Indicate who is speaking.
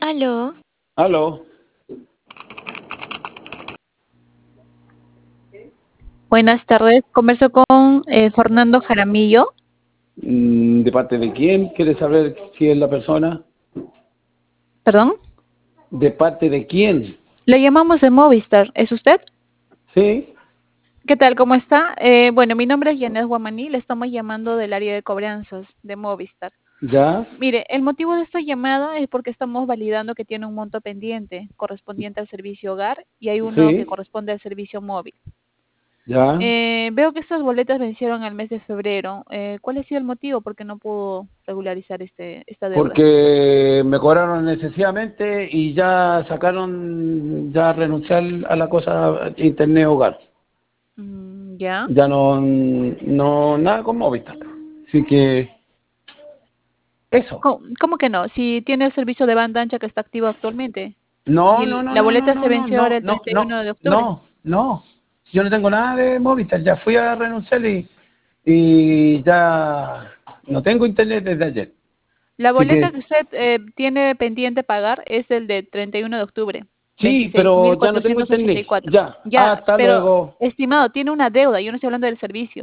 Speaker 1: Aló,
Speaker 2: Aló,
Speaker 3: Buenas tardes, converso con Fernando Jaramillo.
Speaker 2: ¿de parte de quién? ¿Quieres saber si es la persona?
Speaker 3: Perdón.
Speaker 2: ¿De parte de quién?
Speaker 3: Le llamamos de Movistar, ¿es usted?
Speaker 2: Sí,
Speaker 3: ¿Qué tal? ¿Cómo está? Bueno, mi nombre es Yanet Guamaní, le estamos llamando del área de cobranzas de Movistar.
Speaker 2: ya,
Speaker 3: Mire, el motivo de esta llamada es porque estamos validando que tiene un monto pendiente correspondiente al servicio hogar y hay uno que
Speaker 2: sí,
Speaker 3: corresponde al servicio móvil.
Speaker 2: ya.
Speaker 3: Veo que estas boletas vencieron al mes de febrero. ¿Cuál ha sido el motivo por qué no pudo regularizar esta deuda?
Speaker 2: Porque me cobraron excesivamente y ya sacaron, ya renuncié a la cosa Internet Hogar.
Speaker 3: Ya.
Speaker 2: Ya no, nada con Movistar. Así que, eso.
Speaker 3: ¿Cómo que no? Si tiene el servicio de banda ancha que está activo actualmente.
Speaker 2: No,
Speaker 3: Y
Speaker 2: no, no,
Speaker 3: la
Speaker 2: no, no,
Speaker 3: boleta
Speaker 2: no,
Speaker 3: se
Speaker 2: no,
Speaker 3: venció ahora
Speaker 2: no,
Speaker 3: el
Speaker 2: no,
Speaker 3: 31
Speaker 2: no,
Speaker 3: de octubre.
Speaker 2: no, no. Yo no tengo nada de Movistar, ya fui a renunciar y ya no tengo internet desde ayer.
Speaker 3: La
Speaker 2: Así
Speaker 3: boleta
Speaker 2: que
Speaker 3: que usted tiene pendiente pagar es el de 31 de octubre,
Speaker 2: sí,
Speaker 3: veintiséis mil
Speaker 2: pero ya no tengo
Speaker 3: cuatrocientos ochenta y
Speaker 2: internet.
Speaker 3: cuatro.
Speaker 2: Ya,
Speaker 3: Ya,
Speaker 2: hasta
Speaker 3: pero
Speaker 2: luego.
Speaker 3: estimado, tiene una deuda, yo no estoy hablando del servicio.